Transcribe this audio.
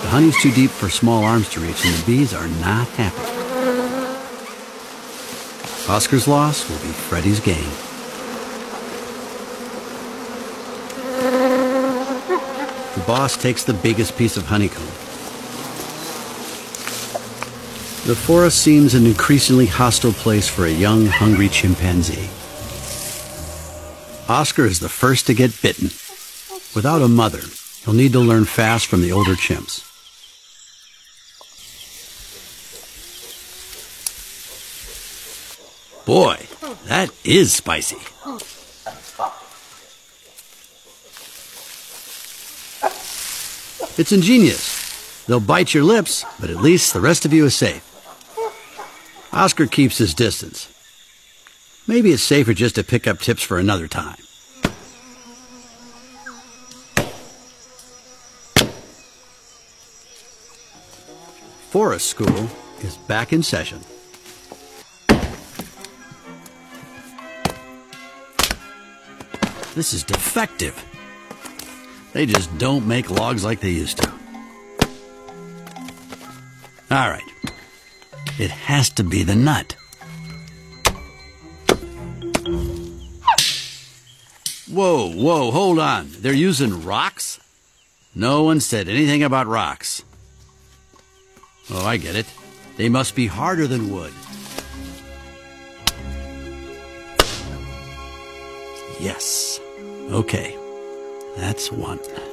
The honey's too deep for small arms to reach, and the bees are not happy. Oscar's loss will be Freddy's gain. The boss takes the biggest piece of honeycomb. The forest seems an increasingly hostile place for a young, hungry chimpanzee. Oscar is the first to get bitten. Without a mother, he'll need to learn fast from the older chimps. Boy, that is spicy. It's ingenious. They'll bite your lips, but at least the rest of you is safe. Oscar keeps his distance. Maybe it's safer just to pick up tips for another time. Forest School is back in session. This is defective. They just don't make logs like they used to. All right. It has to be the nut. Whoa, hold on. They're using rocks? No one said anything about rocks. Oh, I get it. They must be harder than wood. Yes. Okay. That's one.